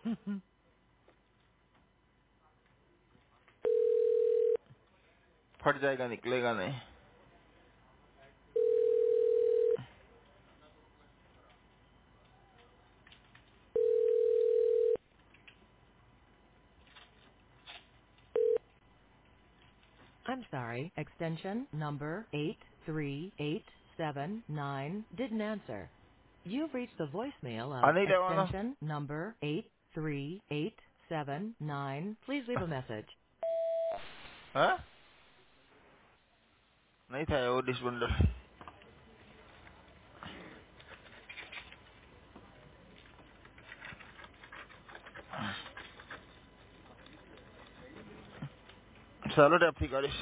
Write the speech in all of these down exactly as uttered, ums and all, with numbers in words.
फट जाएगा, निकलेगा नहीं। I'm sorry, extension number eight three eight seven nine didn't answer. You've reached the voicemail uh of नहीं लगवाना। extension number eight three eight seven nine. Please leave a message. हाँ? नहीं था वो डिश बंडल। सालो टैप थी गाड़ी।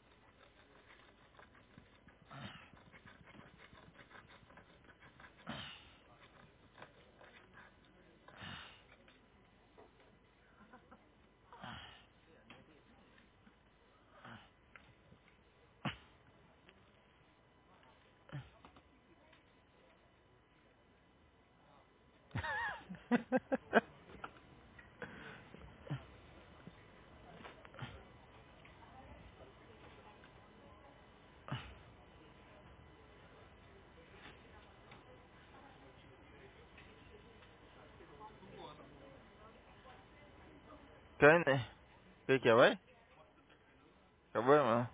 क्या नहीं? क्या क्या भाई? कब है मैं?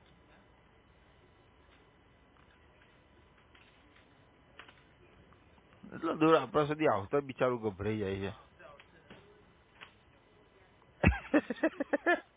मतलब दूर आपस में दिया होता है बिचारू घबरे जाइए।